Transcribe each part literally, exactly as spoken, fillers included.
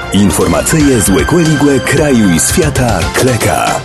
Informacyje z Łekłe kraju i świata Kleka.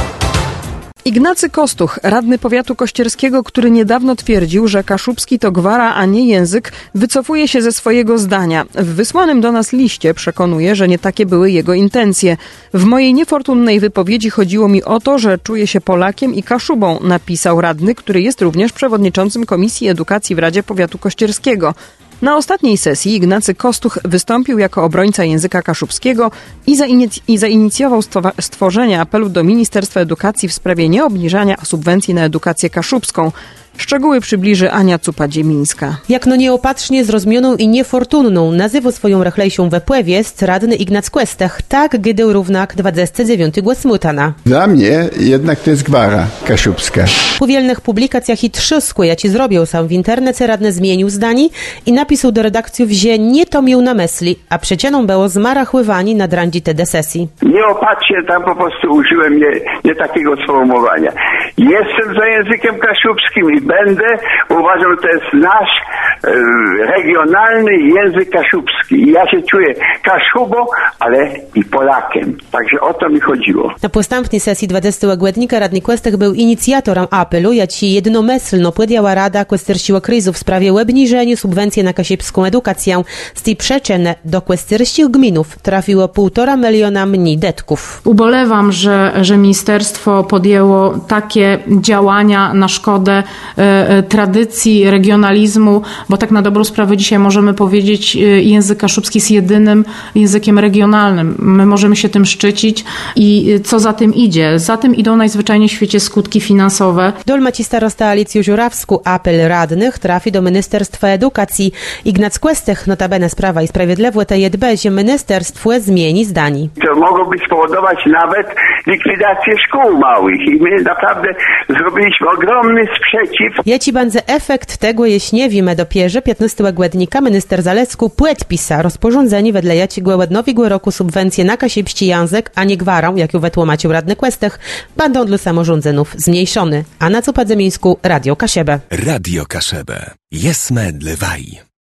Ignacy Kostuch, radny powiatu kościerskiego, który niedawno twierdził, że kaszubski to gwara, a nie język, wycofuje się ze swojego zdania. W wysłanym do nas liście przekonuje, że nie takie były jego intencje. W mojej niefortunnej wypowiedzi chodziło mi o to, że czuję się Polakiem i Kaszubą, napisał radny, który jest również przewodniczącym Komisji Edukacji w Radzie Powiatu Kościerskiego. Na ostatniej sesji Ignacy Kostuch wystąpił jako obrońca języka kaszubskiego i, zainic- i zainicjował stwa- stworzenie apelu do Ministerstwa Edukacji w sprawie nieobniżania subwencji na edukację kaszubską. Szczegóły przybliży Ania Cupa-Dziemińska. Jak no nieopatrznie zrozumianą i niefortunną nazywał swoją rechlejsią wepłewiest radny Ignac Questach, tak gdy równak dwudziesty dziewiąty głos smutana. Dla mnie jednak to jest gwara kaszubska. Po wielnych publikacjach i trzysku, ja ci zrobił sam w internecie, radny zmienił zdanie i napisał do redakcji, że nie to miał na myśli, a przyczyną było zmarachływanie na drandzi te sesji. Nieopatrznie tam po prostu użyłem nie, nie takiego sformułowania. Jestem za językiem kaszubskim i będę, uważam, że to jest nasz e, regionalny język kaszubski. I ja się czuję Kaszubą, ale i Polakiem. Także o to mi chodziło. Na postępnej sesji dwudziestego grudnia radny Questach był inicjatorem apelu, ja ci jednomyślno podjęła Rada Questerściła kryzu w sprawie obniżenia subwencji na kaszubską edukację. Z tej przyczyny do questerskich gminów trafiło półtora miliona mniej detków. Ubolewam, że, że ministerstwo podjęło takie działania na szkodę e, tradycji, regionalizmu, bo tak na dobrą sprawę dzisiaj możemy powiedzieć, język kaszubski jest jedynym językiem regionalnym. My możemy się tym szczycić i co za tym idzie? Za tym idą najzwyczajniej w świecie skutki finansowe. Dolmaci starosta Alicju Żurawsku apel radnych trafi do Ministerstwa Edukacji. Ignac Questach, notabene Sprawa i Sprawiedliwe, te jedbe, że ministerstwo zmieni zdanie. To mogłoby spowodować nawet likwidację szkół małych i my naprawdę zrobiliśmy ogromny sprzeciw. Ja ci będę efekt tego, jeśli nie wiemy dopiero piętnastego grudnia minister Zalecku podpisa rozporządzenie wedle jaciego nowego roku subwencje na kaszubski język, a nie gwarą, jak ją wytłumaczył radny Questach, będą dla samorządzenów zmniejszone. A na Cupa-Dziemińsku Radio Kaszebę. Radio Kaszebę. Jesme dlewaj.